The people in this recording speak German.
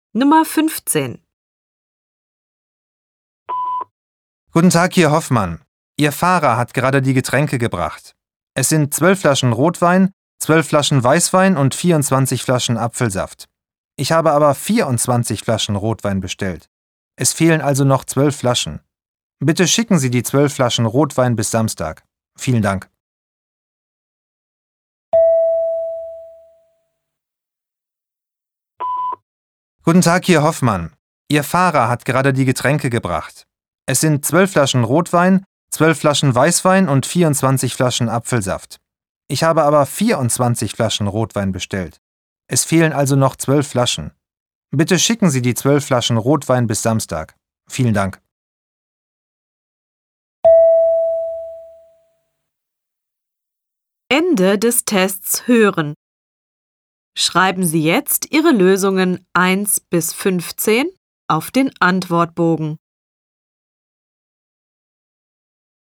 Nummer 15. Guten Tag, hier Hoffmann. Ihr Fahrer hat gerade die Getränke gebracht. Es sind 12 Flaschen Rotwein, 12 Flaschen Weißwein und 24 Flaschen Apfelsaft. Ich habe aber 24 Flaschen Rotwein bestellt. Es fehlen also noch 12 Flaschen. Bitte schicken Sie die 12 Flaschen Rotwein bis Samstag. Vielen Dank. Guten Tag, hier Hoffmann. Ihr Fahrer hat gerade die Getränke gebracht. Es sind 12 Flaschen Rotwein, 12 Flaschen Weißwein und 24 Flaschen Apfelsaft. Ich habe aber 24 Flaschen Rotwein bestellt. Es fehlen also noch 12 Flaschen. Bitte schicken Sie die 12 Flaschen Rotwein bis Samstag. Vielen Dank. Ende des Tests hören. Schreiben Sie jetzt Ihre Lösungen 1 bis 15 auf den Antwortbogen.